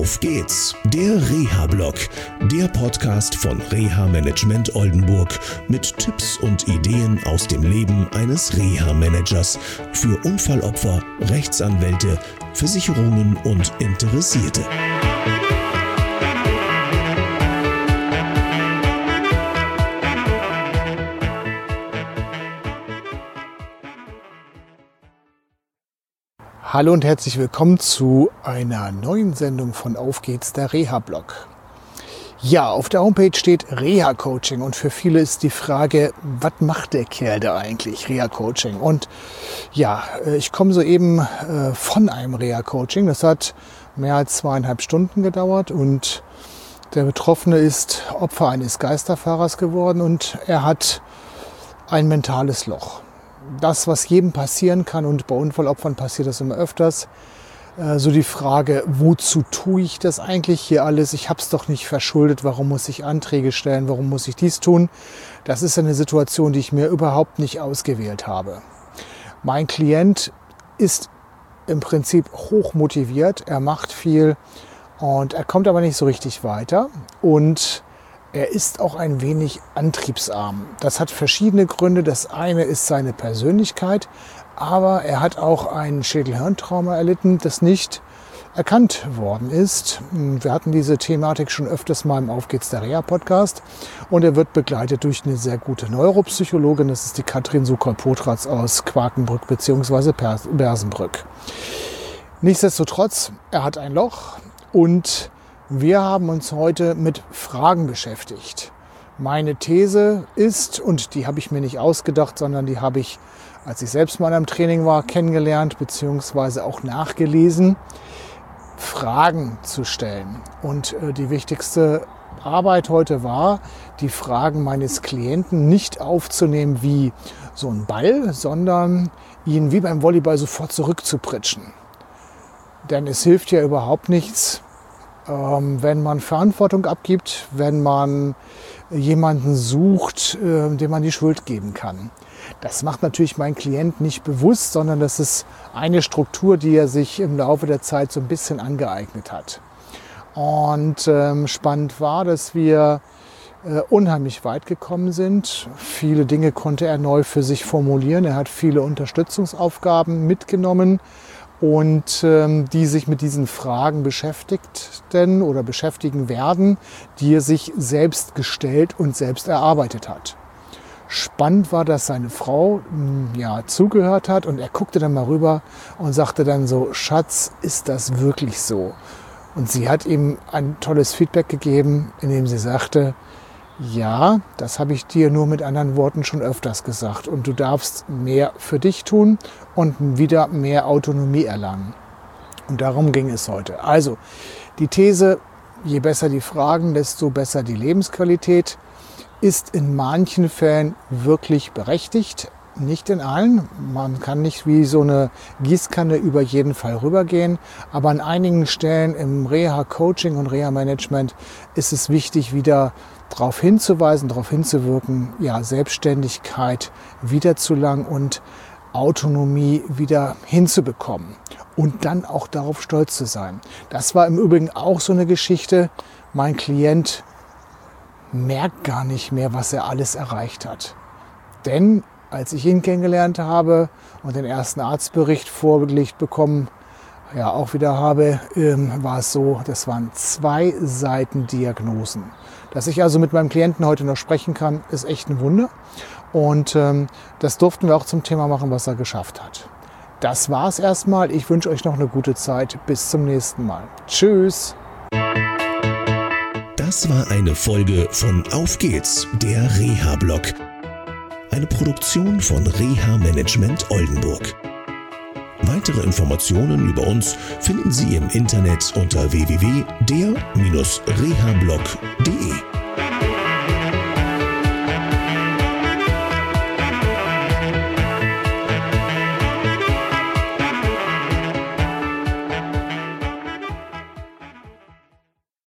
Auf geht's, der Reha-Blog, der Podcast von Reha Management Oldenburg mit Tipps und Ideen aus dem Leben eines Reha-Managers für Unfallopfer, Rechtsanwälte, Versicherungen und Interessierte. Hallo und herzlich willkommen zu einer neuen Sendung von Auf geht's, der Reha-Blog. Ja, auf der Homepage steht Reha-Coaching und für viele ist die Frage, was macht der Kerl da eigentlich, Reha-Coaching? Und ja, ich komme soeben von einem Reha-Coaching, das hat mehr als 2,5 Stunden gedauert und der Betroffene ist Opfer eines Geisterfahrers geworden und er hat ein mentales Loch. Das, was jedem passieren kann, und bei Unfallopfern passiert das immer öfters, so die Frage, wozu tue ich das eigentlich hier alles? Ich habe es doch nicht verschuldet, warum muss ich Anträge stellen, warum muss ich dies tun? Das ist eine Situation, die ich mir überhaupt nicht ausgewählt habe. Mein Klient ist im Prinzip hoch motiviert, er macht viel und er kommt aber nicht so richtig weiter und er ist auch ein wenig antriebsarm. Das hat verschiedene Gründe. Das eine ist seine Persönlichkeit, aber er hat auch ein Schädel-Hirntrauma erlitten, das nicht erkannt worden ist. Wir hatten diese Thematik schon öfters mal im Auf geht's, der Reha-Podcast und er wird begleitet durch eine sehr gute Neuropsychologin. Das ist die Katrin Sukol-Potratz aus Quakenbrück bzw. Bersenbrück. Nichtsdestotrotz, er hat ein Loch und wir haben uns heute mit Fragen beschäftigt. Meine These ist, und die habe ich mir nicht ausgedacht, sondern die habe ich, als ich selbst mal in einem Training war, kennengelernt bzw. auch nachgelesen, Fragen zu stellen. Und die wichtigste Arbeit heute war, die Fragen meines Klienten nicht aufzunehmen wie so ein Ball, sondern ihn wie beim Volleyball sofort zurückzupritschen. Denn es hilft ja überhaupt nichts, wenn man Verantwortung abgibt, wenn man jemanden sucht, dem man die Schuld geben kann. Das macht natürlich mein Klient nicht bewusst, sondern das ist eine Struktur, die er sich im Laufe der Zeit so ein bisschen angeeignet hat. Und spannend war, dass wir unheimlich weit gekommen sind. Viele Dinge konnte er neu für sich formulieren. Er hat viele Unterstützungsaufgaben mitgenommen und die sich mit diesen Fragen beschäftigten oder beschäftigen werden, die er sich selbst gestellt und selbst erarbeitet hat. Spannend war, dass seine Frau zugehört hat und er guckte dann mal rüber und sagte dann so, Schatz, ist das wirklich so? Und sie hat ihm ein tolles Feedback gegeben, indem sie sagte, ja, das habe ich dir nur mit anderen Worten schon öfters gesagt und du darfst mehr für dich tun und wieder mehr Autonomie erlangen. Und darum ging es heute. Also die These, je besser die Fragen, desto besser die Lebensqualität, ist in manchen Fällen wirklich berechtigt. Nicht in allen. Man kann nicht wie so eine Gießkanne über jeden Fall rübergehen. Aber an einigen Stellen im Reha-Coaching und Reha-Management ist es wichtig, wieder darauf hinzuweisen, darauf hinzuwirken, Selbstständigkeit wiederzulangen und Autonomie wieder hinzubekommen. Und dann auch darauf stolz zu sein. Das war im Übrigen auch so eine Geschichte. Mein Klient merkt gar nicht mehr, was er alles erreicht hat. Denn als ich ihn kennengelernt habe und den ersten Arztbericht vorgelegt bekommen, auch wieder habe, war es so, das waren 2 Seiten Diagnosen. Dass ich also mit meinem Klienten heute noch sprechen kann, ist echt ein Wunder. Und das durften wir auch zum Thema machen, was er geschafft hat. Das war's erstmal. Ich wünsche euch noch eine gute Zeit. Bis zum nächsten Mal. Tschüss. Das war eine Folge von Auf geht's, der Reha-Blog. Eine Produktion von Reha Management Oldenburg. Weitere Informationen über uns finden Sie im Internet unter www.der-rehablog.de.